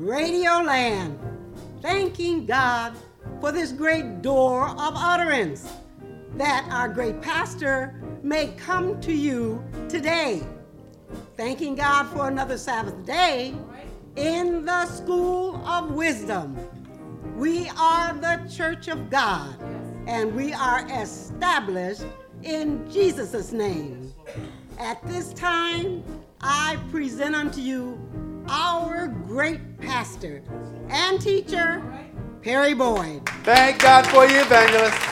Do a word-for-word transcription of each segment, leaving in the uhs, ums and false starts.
Radio Land, thanking God for this great door of utterance that our great pastor may come to you today. Thanking God for another Sabbath day in the School of Wisdom. We are the Church of God, and we are established in Jesus' name. At this time, I present unto you our great pastor and teacher, Perry Boyd. Thank God for you, evangelists,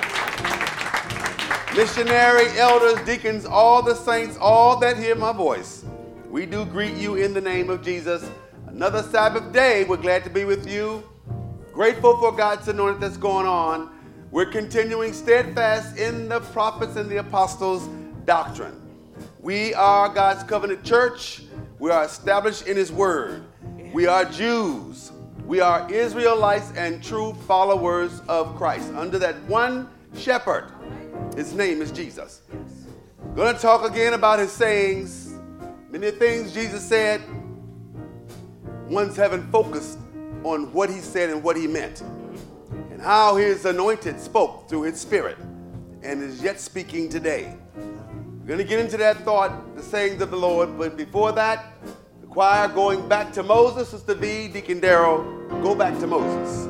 missionary, elders, deacons, all the saints, all that hear my voice. We do greet you in the name of Jesus. Another Sabbath day. We're glad to be with you. Grateful for God's anointing that's going on. We're continuing steadfast in the prophets and the apostles' doctrine. We are God's covenant church. We are established in his word. We are Jews. We are Israelites and true followers of Christ under that one shepherd. His name is Jesus. Going to talk again about his sayings. Many things Jesus said, ones haven't focused on what he said and what he meant, and how his anointed spoke through his spirit and is yet speaking today. We're going to get into that thought, the sayings of the Lord, but before that, the choir going back to Moses. Sister V, Deacon Darrell, go back to Moses.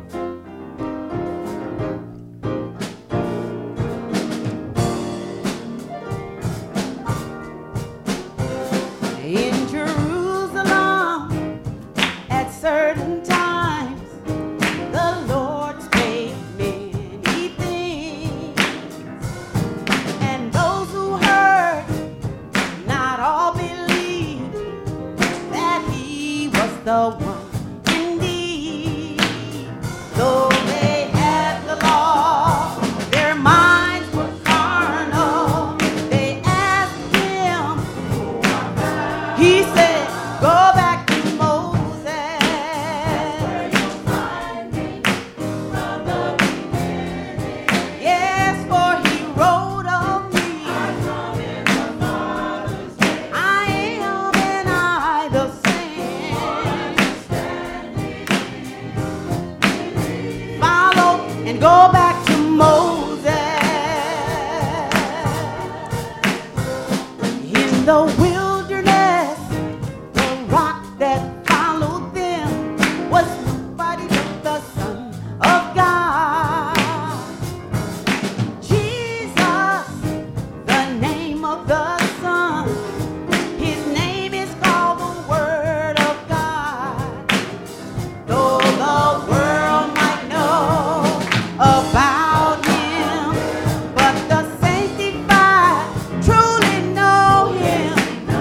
In Jerusalem, at certain times, the Lord spake many things, and those who heard not all believed that he was the one indeed. Though they had the law, their minds were carnal. They asked him, he said, go back to Moses. Yes, for he wrote of me. I am and I the same. Follow and go back to Moses. In the wilderness, the rock that followed them was nobody but the Son of God. Jesus, the name of the Son, his name is called the Word of God. Though the world might know about him, but the sanctified truly know him.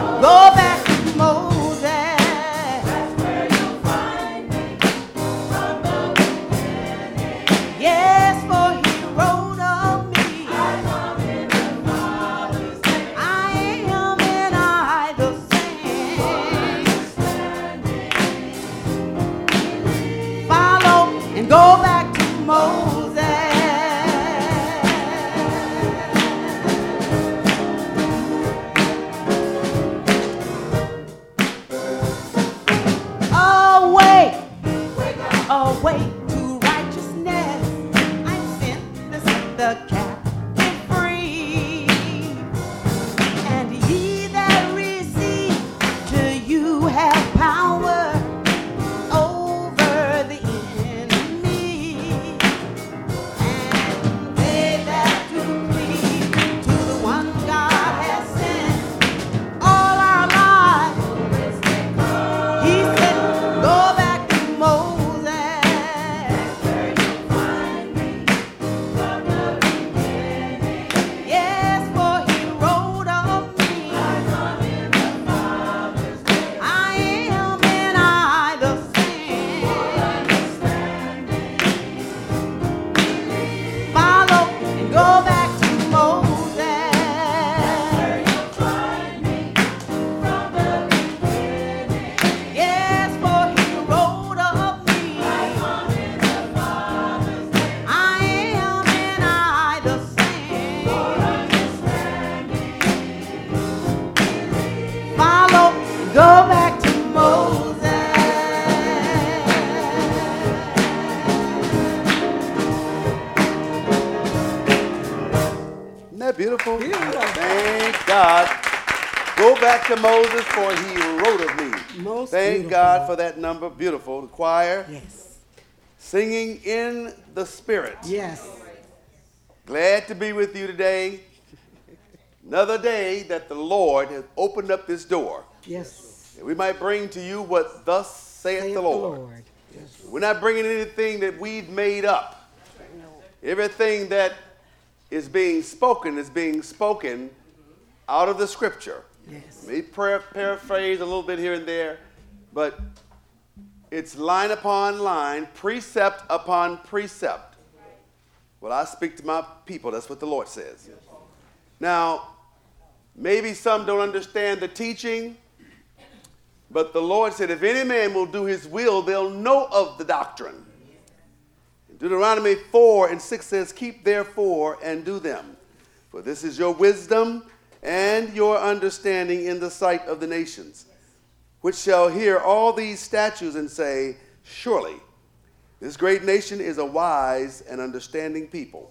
beautiful. Thank God. Go back to Moses, for he wrote of me. Most Thank beautiful. God for that number. Beautiful. The choir Yes. singing in the Spirit. Yes. Glad to be with you today. Another day that the Lord has opened up this door. Yes. And we might bring to you what thus saith, Saith the Lord. Yes. We're not bringing anything that we've made up. Everything that is being spoken is being spoken out of the Scripture. Yes. Maybe par- paraphrase a little bit here and there, but it's line upon line, precept upon precept. Well, I speak to my people. That's what the Lord says. Now, maybe some don't understand the teaching, but the Lord said, if any man will do his will, they'll know of the doctrine. Deuteronomy four and six says, keep therefore and do them. For this is your wisdom and your understanding in the sight of the nations, which shall hear all these statutes and say, surely this great nation is a wise and understanding people.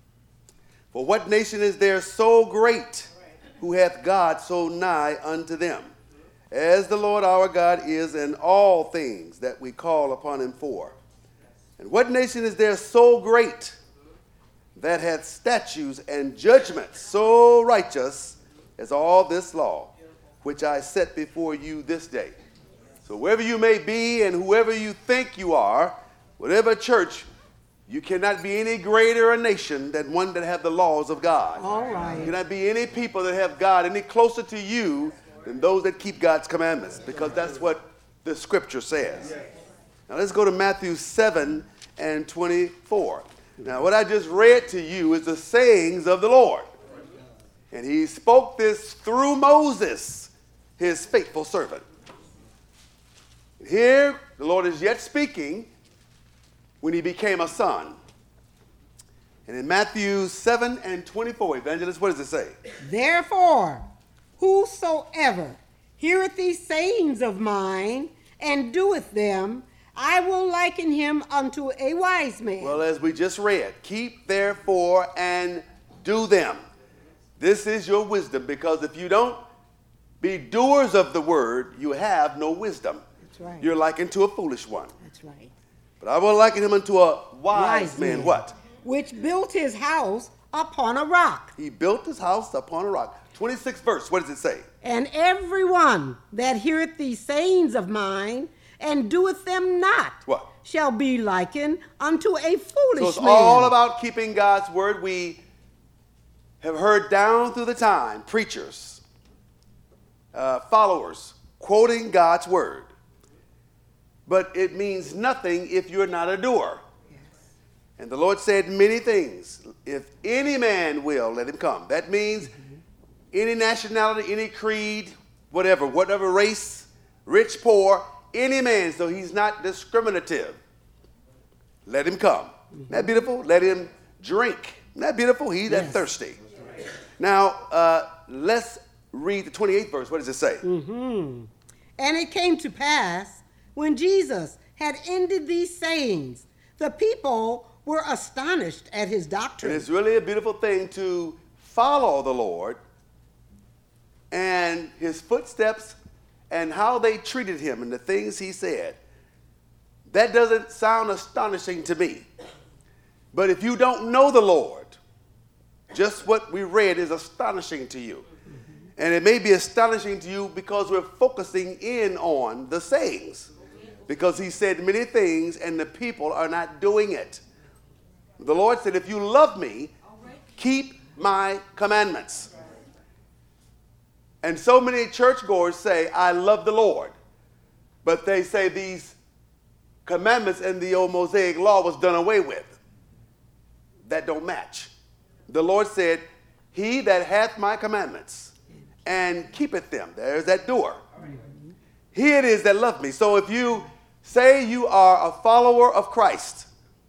For what nation is there so great, who hath God so nigh unto them, as the Lord our God is in all things that we call upon him for? And what nation is there so great, that hath statutes and judgments so righteous as all this law, which I set before you this day? So wherever you may be and whoever you think you are, whatever church, you cannot be any greater a nation than one that have the laws of God. All right. You cannot be any people that have God any closer to you than those that keep God's commandments, because that's what the Scripture says. Now let's go to Matthew seven and twenty-four. Now what I just read to you is the sayings of the Lord. And he spoke this through Moses, his faithful servant. Here, the Lord is yet speaking when he became a son. And in Matthew seven and twenty-four, Evangelist, what does it say? Therefore, whosoever heareth these sayings of mine and doeth them, I will liken him unto a wise man. Well, as we just read, keep therefore and do them. This is your wisdom, because if you don't be doers of the word, you have no wisdom. That's right. You're likened to a foolish one. That's right. But I will liken him unto a wise, Wise man. man. What? Which built his house upon a rock. He built his house upon a rock. twenty-sixth verse, what does it say? And everyone that heareth these sayings of mine and doeth them not, What? shall be likened unto a foolish So it's man. all about keeping God's word. We have heard down through the time preachers, uh, followers, quoting God's word. But it means nothing if you're not a doer. Yes. And the Lord said many things. If any man will, let him come. That means mm-hmm. any nationality, any creed, whatever, whatever race, rich, poor, any man. So he's not discriminative. Let him come. Mm-hmm. Isn't that beautiful? Let him drink. Isn't that beautiful? He that Yes. thirsty. Now, uh, let's read the twenty-eighth verse. What does it say? Mm-hmm. And it came to pass, when Jesus had ended these sayings, the people were astonished at his doctrine. And it's really a beautiful thing to follow the Lord and his footsteps and how they treated him and the things he said. That doesn't sound astonishing to me. But if you don't know the Lord, just what we read is astonishing to you. And it may be astonishing to you because we're focusing in on the sayings. Because he said many things and the people are not doing it. The Lord said, if you love me, keep my commandments. And so many churchgoers say, I love the Lord. But they say these commandments and the old Mosaic law was done away with. That don't match. The Lord said, he that hath my commandments and keepeth them. There's that door. He it is that love me. So if you say you are a follower of Christ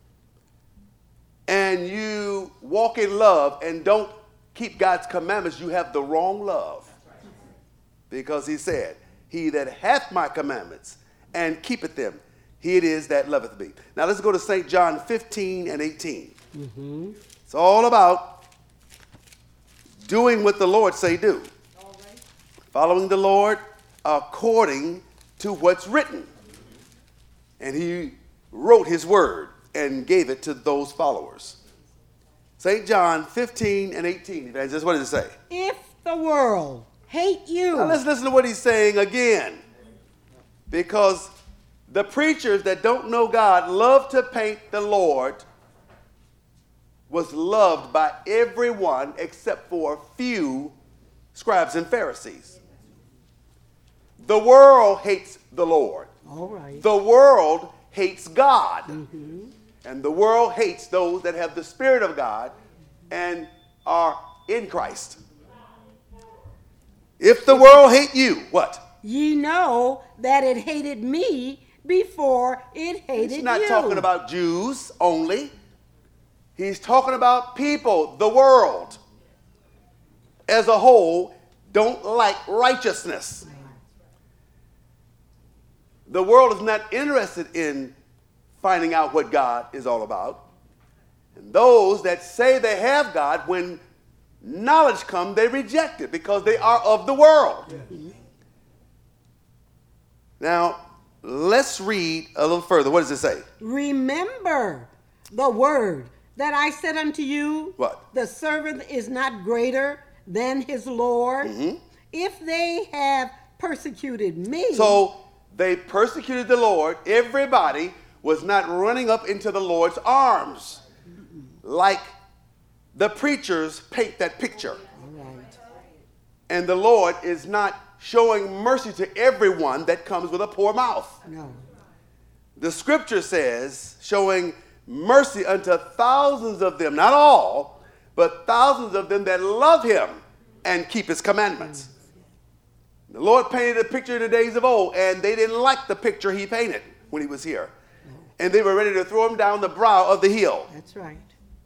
and you walk in love and don't keep God's commandments, you have the wrong love. Because he said, he that hath my commandments and keepeth them, he it is that loveth me. Now let's go to Saint John fifteen and eighteen. Mm-hmm. It's all about doing what the Lord say do. Following the Lord according to what's written. And he wrote his word and gave it to those followers. Saint John fifteen and eighteen. Evangelist, what does it say? If the world hate you. Now let's listen to what he's saying again. Because the preachers that don't know God love to paint the Lord was loved by everyone except for a few scribes and Pharisees. The world hates the Lord. All right. The world hates God. Mm-hmm. And the world hates those that have the Spirit of God and are in Christ. If the world hate you, what? Ye know that it hated me before it hated you. He's not talking about Jews only. He's talking about people, the world as a whole, don't like righteousness. The world is not interested in finding out what God is all about. And those that say they have God, when knowledge comes, they reject it because they are of the world. Yes. Now, let's read a little further. What does it say? Remember the word that I said unto you. What? The servant is not greater than his Lord. Mm-hmm. If they have persecuted me. So they persecuted the Lord. Everybody was not running up into the Lord's arms like the preachers paint that picture. All right. And the Lord is not showing mercy to everyone that comes with a poor mouth. No. The scripture says showing mercy unto thousands of them, not all, but thousands of them that love him and keep his commandments. The Lord painted a picture in the days of old, and they didn't like the picture he painted when he was here. And they were ready to throw him down the brow of the hill. That's right.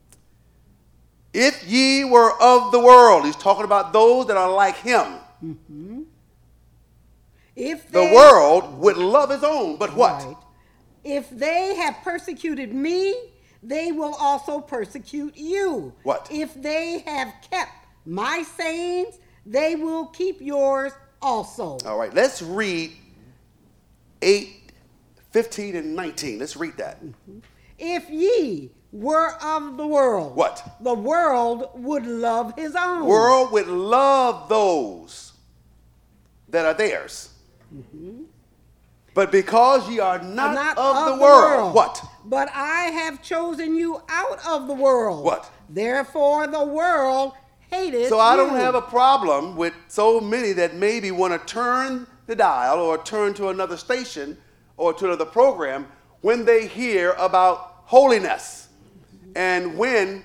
If ye were of the world, he's talking about those that are like him. Mm-hmm. If the they, world would love his own, but what? Right. If they have persecuted me, they will also persecute you. What? If they have kept my sayings, they will keep yours also. All right, let's read eight, fifteen, and nineteen. Let's read that. Mm-hmm. If ye were of the world. What? The world would love his own. World would love those that are theirs. Mm-hmm. But because ye are not, not of, of the, the world, world. What? But I have chosen you out of the world. What? Therefore the world hated So I you. don't have a problem with so many that maybe want to turn the dial or turn to another station or to another program when they hear about holiness. And when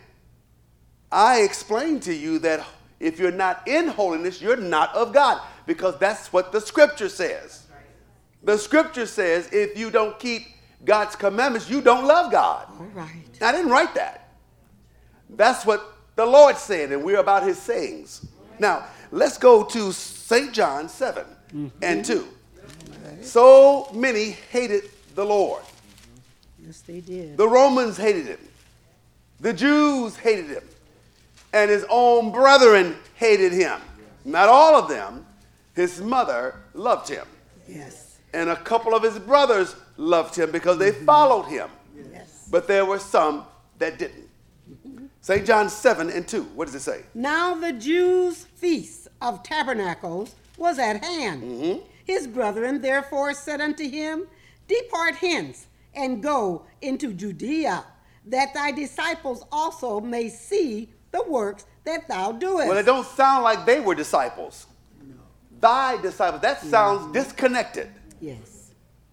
I explain to you that if you're not in holiness, you're not of God, because that's what the scripture says. The scripture says if you don't keep God's commandments, you don't love God. All right. I didn't write that. That's what the Lord said, and we're about his sayings. Now, let's go to Saint John seven mm-hmm. and two. Right. So many hated the Lord. Yes, they did. The Romans hated him. The Jews hated him. And his own brethren hated him. Not all of them. His mother loved him. Yes. And a couple of his brothers loved him because they mm-hmm. followed him. Yes. But there were some that didn't. Mm-hmm. Saint John seven and two. What does it say? Now the Jews' feast of tabernacles was at hand. Mm-hmm. His brethren therefore said unto him, Depart hence and go into Judea, that thy disciples also may see the works that thou doest. Well, it don't sound like they were disciples. No. Thy disciples. That sounds mm-hmm. disconnected. Yes.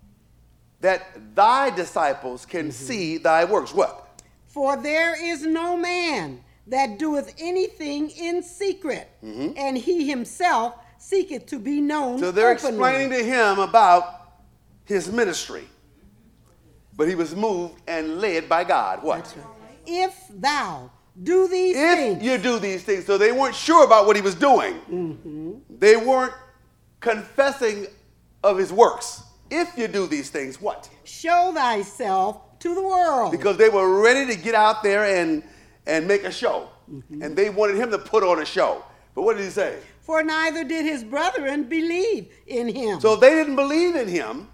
That thy disciples can mm-hmm. see thy works. What? For there is no man that doeth anything in secret, mm-hmm. and he himself seeketh to be known So they're openly. explaining to him about his ministry. But he was moved and led by God. What? That's right. If thou do these if things. If you do these things. So they weren't sure about what he was doing. Mm-hmm. They weren't confessing of his works. If you do these things, what? Show thyself to the world. Because they were ready to get out there and, and make a show. Mm-hmm. And they wanted him to put on a show. But what did he say? For neither did his brethren believe in him. So if they didn't believe in him,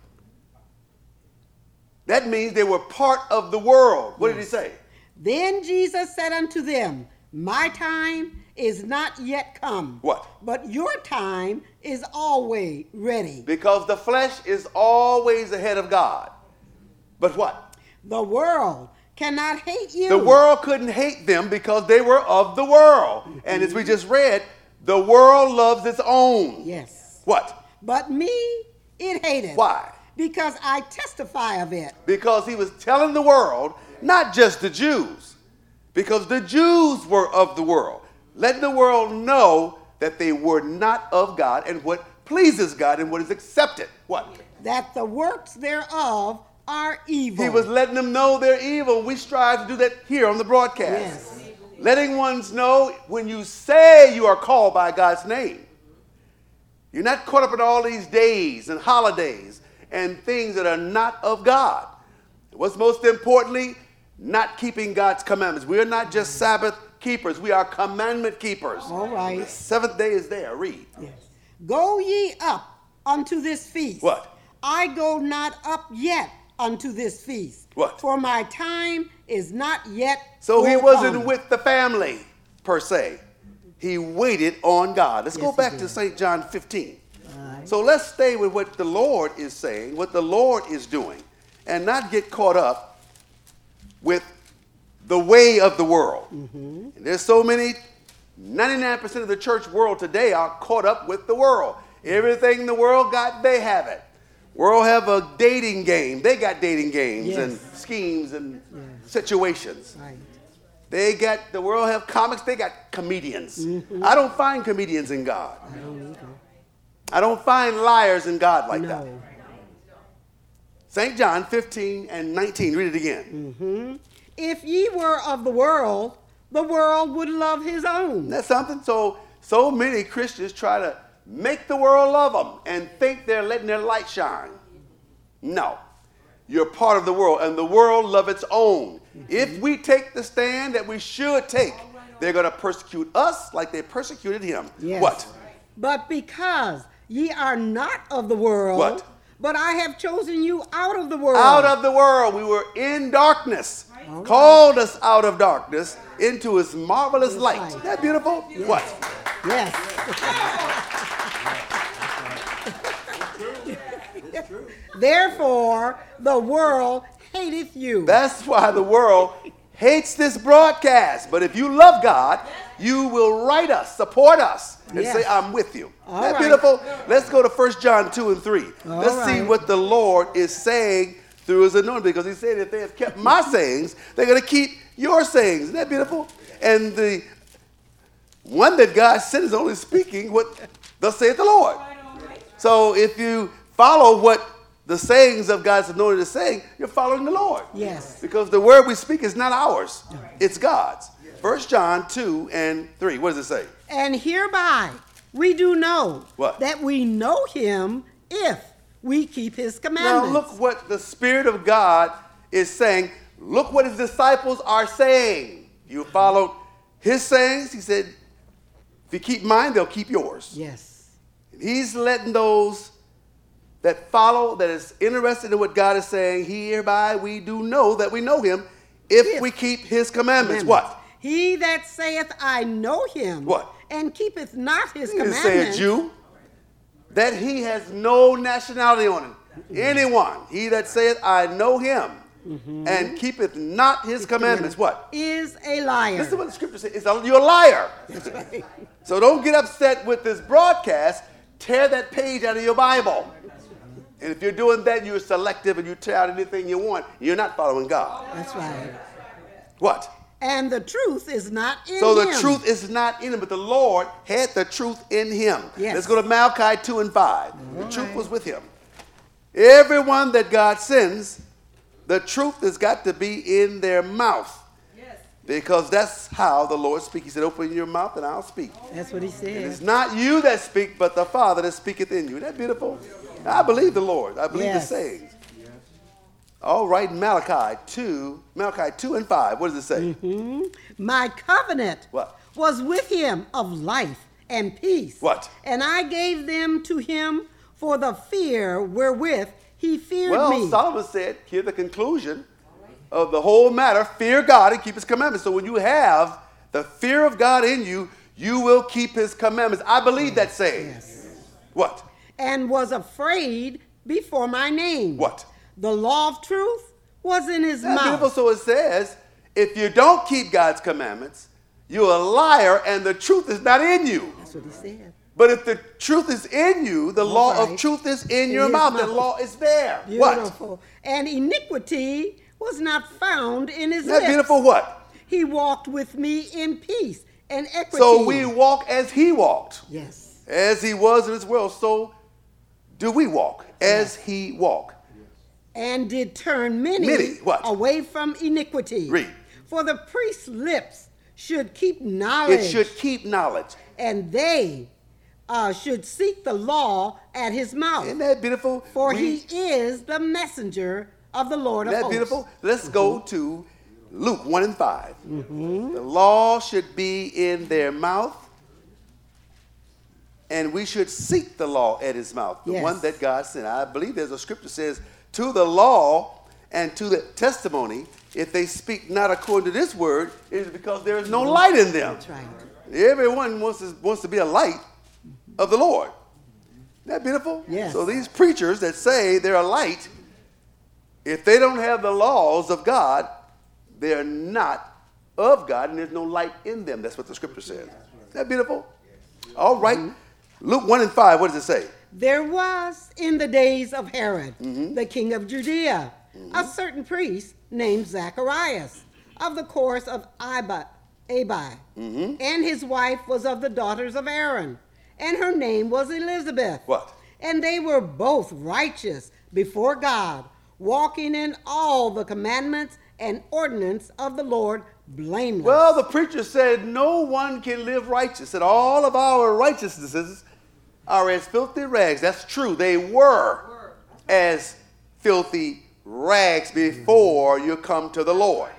that means they were part of the world. What did he say? Then Jesus said unto them, my time is not yet come. What? But your time is always ready. Because the flesh is always ahead of God. But what? The world cannot hate you. The world couldn't hate them because they were of the world. Mm-hmm. And as we just read, the world loves its own. Yes. What? But me, it hated. Why? Because I testify of it. Because he was telling the world, not just the Jews, because the Jews were of the world, letting the world know that they were not of God and what pleases God and what is accepted. What? That the works thereof are evil. He was letting them know they're evil. We strive to do that here on the broadcast. Yes. Letting ones know when you say you are called by God's name, you're not caught up in all these days and holidays and things that are not of God. What's most importantly, not keeping God's commandments. We are not just Sabbath keepers. We are commandment keepers. All right. The seventh day is there. Read. Yes. Go ye up unto this feast. What? I go not up yet unto this feast. What? For my time is not yet So he full wasn't come. with the family, per se. He waited on God. Let's Yes, go he back did. to Saint John fifteen. All right. So let's stay with what the Lord is saying, what the Lord is doing, and not get caught up with the way of the world. Mm-hmm. And there's so many, ninety-nine percent of the church world today are caught up with the world. Everything the world got, they have it. World have a dating game. They got dating games Yes. and schemes and Yes. situations. Right. They got, the world have comics, they got comedians. Mm-hmm. I don't find comedians in God. I don't either. I don't find liars in God like that. No. Saint John fifteen and nineteen, read it again. Mm-hmm. If ye were of the world, the world would love his own. That's something. So, so many Christians try to make the world love them and think they're letting their light shine. No. You're part of the world, and the world love its own. Mm-hmm. If we take the stand that we should take, they're going to persecute us like they persecuted him. Yes. What? But because ye are not of the world, What? but I have chosen you out of the world. Out of the world. We were in darkness. Right. Called us out of darkness into his marvelous His light. light. Isn't that beautiful? Yes. What? Yes. Therefore, the world hateth you. That's why the world hates this broadcast. But if you love God, you will write us, support us, and Yes. say, I'm with you. All Isn't that right. beautiful? Let's go to First John two and three. All Let's see right. what the Lord is saying through his anointing. Because he said, if they have kept my sayings, they're going to keep your sayings. Isn't that beautiful? And the one that God sent is only speaking what thus saith the Lord. So if you follow what the sayings of God's anointed is saying, you're following the Lord. Yes. Because the word we speak is not ours. It's God's. First John two and three. What does it say? And hereby we do know What? that we know him if we keep his Now commandments. look what the Spirit of God is saying. Look what his disciples are saying. You followed his sayings. He said, if you keep mine, they'll keep yours. Yes. And he's letting those that follow, that is interested in what God is saying, hereby we do know that we know him if, If. we keep his commandments. Commandments. What? He that saith, I know him. What? And keepeth not his He didn't commandments. say a Jew. That he has no nationality on him. Anyone, he that saith, I know him, mm-hmm. and keepeth not his, his commandments. What? Is a liar. Listen to what the scripture says. It's a, you're a liar. That's right. So don't get upset with this broadcast. Tear that page out of your Bible. And if you're doing that, you're selective and you tear out anything you want. You're not following God. That's right. What? And the truth is not in So him. the truth is not in him, but the Lord had the truth in him. Yes. Let's go to Malachi two and five. All the truth right. was with him. Everyone that God sends, the truth has got to be in their mouth. Yes. Because that's how the Lord speaks. He said, open your mouth and I'll speak. That's what he And it's said. not you that speak, but the Father that speaketh in you. Isn't that beautiful? I believe the Lord. I believe Yes. the sayings. All right, Malachi two, Malachi two and five. What does it say? Mm-hmm. My covenant What? was with him of life and peace. What? And I gave them to him for the fear wherewith he feared Well, me. Solomon said, here the conclusion of the whole matter, fear God and keep his commandments. So when you have the fear of God in you, you will keep his commandments. I believe that saying. Yes. What? And was afraid before my name. What? The law of truth was in his That's mouth. beautiful. So it says, if you don't keep God's commandments, you're a liar and the truth is not in you. That's what he said. But if the truth is in you, the That's law right. of truth is in In your his mouth. The mouth. law is there. What? Beautiful. And iniquity was not found in his Isn't that lips. beautiful? What? He walked with me in peace and equity. So we walk as he walked. Yes. As he was in this world, so do we walk as he walked. And did turn many, Many, what? away from iniquity. Read. For the priest's lips should keep knowledge. It should keep knowledge. And they uh, should seek the law at his mouth. Isn't that beautiful? For We- he is the messenger of the Lord of Isn't that hosts. beautiful? Let's go to Luke one and five. The law should be in their mouth, and we should seek the law at his mouth, the Yes. one that God sent. I believe there's a scripture that says, to the law and to the testimony, if they speak not according to this word, it is because there is no light in them. That's right. Everyone wants to, wants to be a light of the Lord. Isn't that beautiful? Yes. So these preachers that say they're a light, if they don't have the laws of God, they're not of God, and there's no light in them. That's what the scripture says. Isn't that beautiful? All right. Luke one and five, what does it say? There was in the days of Herod, Mm-hmm. the king of Judea, a certain priest named Zacharias of the course of Abi, Abi. Mm-hmm. And his wife was of the daughters of Aaron, and her name was Elizabeth. What? And they were both righteous before God, walking in all the commandments and ordinance of the Lord blameless. Well, the preacher said no one can live righteous, and all of our righteousnesses are as filthy rags. That's true. They were as filthy rags before you come to the Lord.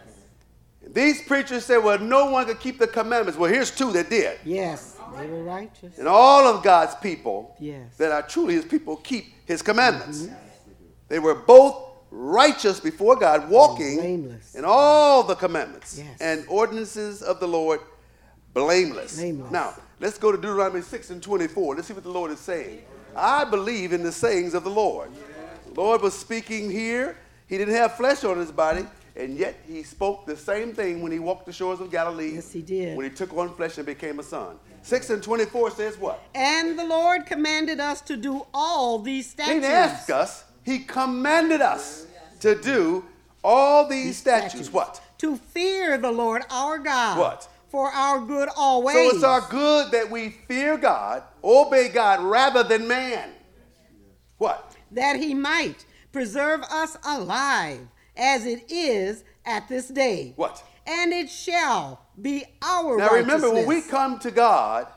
These preachers said, well, no one could keep the commandments. Well, here's two that did. Yes, they were righteous. And all of God's people Yes. that are truly his people keep his commandments. They were both righteous before God, walking Blameless. in all the commandments Yes. and ordinances of the Lord, blameless. Blameless. Now, let's go to Deuteronomy six and twenty-four. Let's see what the Lord is saying. I believe in the sayings of the Lord. The Lord was speaking here. He didn't have flesh on his body, and yet he spoke the same thing when he walked the shores of Galilee. Yes, he did. When he took on flesh and became a son. six and twenty-four says what? And the Lord commanded us to do all these He statutes. didn't ask us. He commanded us to do all these, These statutes. statutes. What? To fear the Lord our God. What? For our good always. So it's our good that we fear God, obey God rather than man. What? That he might preserve us alive as it is at this day. What? And it shall be our Now remember, when we righteousness. come to God,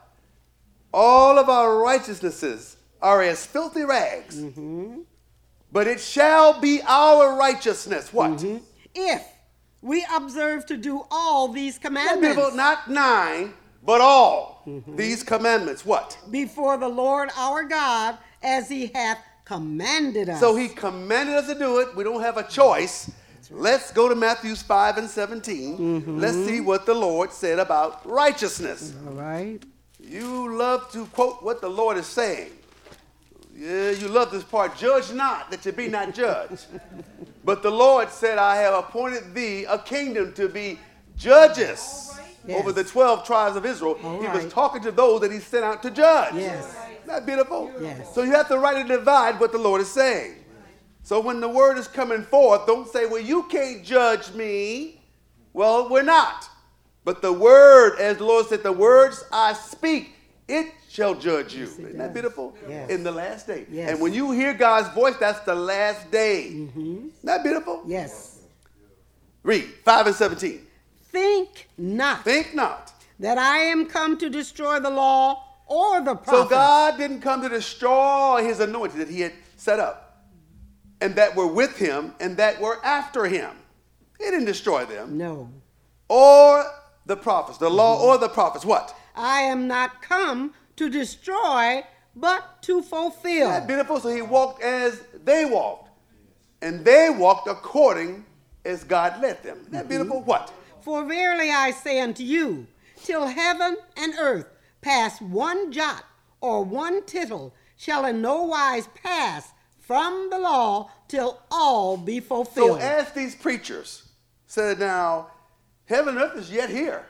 all of our righteousnesses are as filthy rags. Mm-hmm. But it shall be our righteousness. What? Mm-hmm. If we observe to do all these Not commandments beautiful, not nine, but all Mm-hmm. these commandments. What? before the Lord our God as he hath commanded us. So he commanded us to do it. We don't have a choice. Let's go to Matthew five and seventeen. Mm-hmm. Let's see what the Lord said about righteousness. All right. You love to quote what the Lord is saying. Yeah, you love this part. Judge not, that you be not judged. But the Lord said, I have appointed thee a kingdom to be judges Yes. over the twelve tribes of Israel. All He was right. talking to those that he sent out to judge. Yes. Isn't that beautiful? Yes. So you have to rightly divide what the Lord is saying. So when the word is coming forth, don't say, well, you can't judge me. Well, we're not. But the word, as the Lord said, the words I speak, it shall judge you. Yes, it Isn't that does. beautiful? Yes. In the last day. Yes. And when you hear God's voice, that's the last day. Isn't that beautiful? Yes. Read five and seventeen. Think not Think not. that I am come to destroy the law or the prophets. So God didn't come to destroy his anointed that he had set up and that were with him and that were after him. He didn't destroy them. No. Or the prophets, the law or the prophets. What? I am not come to destroy, but to fulfill. Isn't that beautiful? So he walked as they walked. And they walked according as God led them. Isn't that beautiful? What? For verily I say unto you, till heaven and earth pass one jot or one tittle, shall in no wise pass from the law till all be So fulfilled. as these preachers said, now, heaven and earth is yet here.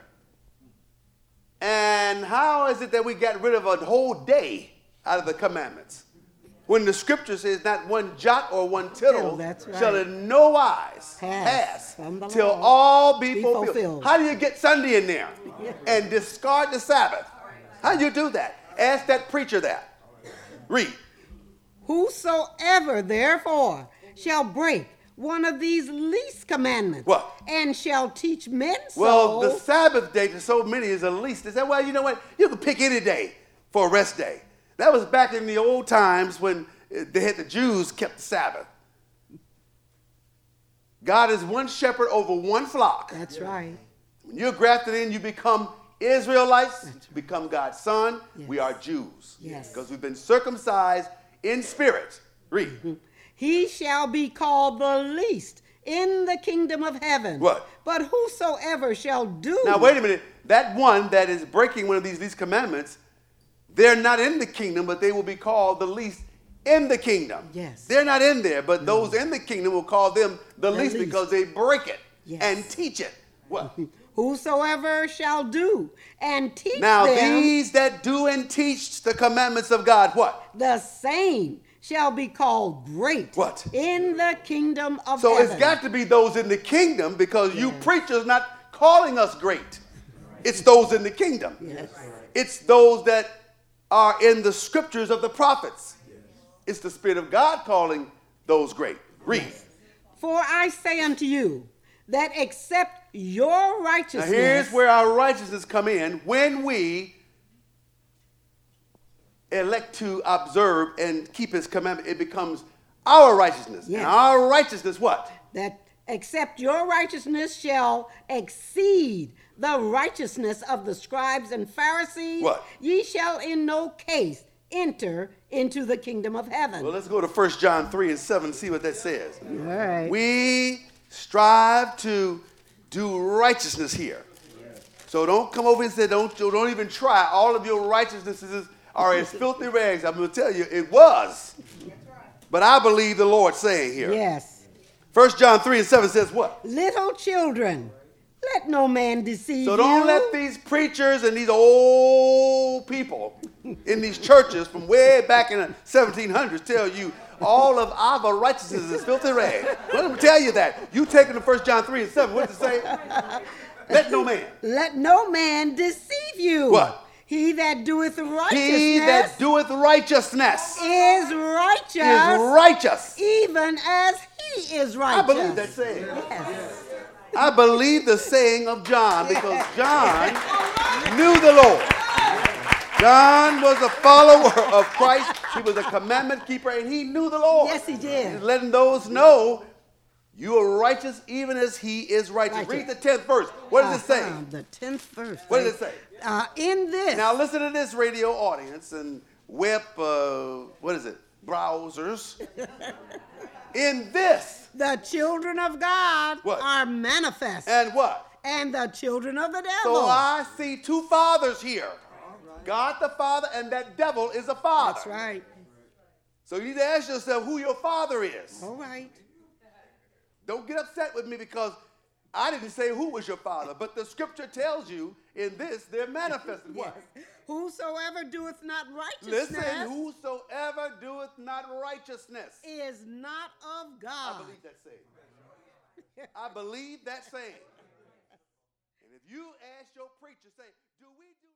And how is it that we got rid of a whole day out of the commandments? When the scripture says not one jot or one tittle Oh, that's right. shall in no wise Pass pass from the till law all be, be fulfilled. fulfilled. How do you get Sunday in there and discard the Sabbath? How do you do that? Ask that preacher that. Read. Whosoever therefore shall break one of these least commandments What? and shall teach men so. Well, the Sabbath day to so many is the least. They say, well, you know what? You can pick any day for a rest day. That was back in the old times when they had the Jews kept the Sabbath. God is one shepherd over one flock. That's right. When you're grafted in, you become Israelites, you become God's son. Yes. We are Jews. Yes. Because we've been circumcised in spirit. Read. He shall be called the least in the kingdom of heaven. What? But whosoever shall do. Now, wait a minute. That one that is breaking one of these least commandments, they're not in the kingdom, but they will be called the least in the kingdom. Yes. They're not in there, but those in the kingdom will call them the, The least, least. because they break it Yes. and teach it. What? Whosoever shall do and teach Now, them, these that do and teach the commandments of God, what? the same shall be called great What? in the kingdom of So heaven. it's got to be those in the kingdom, because you preachers not calling us great. It's those in the kingdom. Yes. It's those that are in the scriptures of the prophets. It's the Spirit of God calling those great. Read. For I say unto you that except your Now righteousness. here's where our righteousness come in, when we elect to observe and keep his commandment. It becomes our righteousness. Yes. And our righteousness what? that except your righteousness shall exceed the righteousness of the scribes and Pharisees, What? ye shall in no case enter into the kingdom of heaven. Well, let's go to First John three and seven, see what that says. All right. We strive to do righteousness here. So don't come over and say, don't, don't even try. All of your righteousnesses are as filthy rags. I'm going to tell you, it was. But I believe the Lord saying here. Yes. First John three and seven says what? Little children, let no man deceive So don't you. let these preachers and these old people in these churches from way back in the seventeen hundreds tell you all of our righteousness is filthy rags. Let them tell you that. You taking the First John three and seven, what does it say? Let no man. Let no man deceive you. What? He that doeth righteousness He that doeth righteousness is righteous, is righteous. even as he is righteous. I believe that saying. Yes. I believe the saying of John, because John knew the Lord. John was a follower of Christ. He was a commandment keeper, and he knew the Lord. Yes, he did. He's letting those know you are righteous even as he is righteous. Righteous. Read the tenth verse. What does it say? Uh-huh. The tenth verse. What does it say? Uh, in this. Now listen to this, radio audience and web, uh, what is it, browsers. In this. The children of God What? are manifest. And what? And the children of the devil. So I see two fathers here. God the Father, and that devil is a father. That's right. So you need to ask yourself who your father is. All right. Don't get upset with me because I didn't say who was your father, but the scripture tells you in this they're manifested. What? Yes. Whosoever doeth not righteousness Listen, whosoever doeth not righteousness. is not of I God. believe that saying. I believe that saying. And if you ask your preacher, say, do we do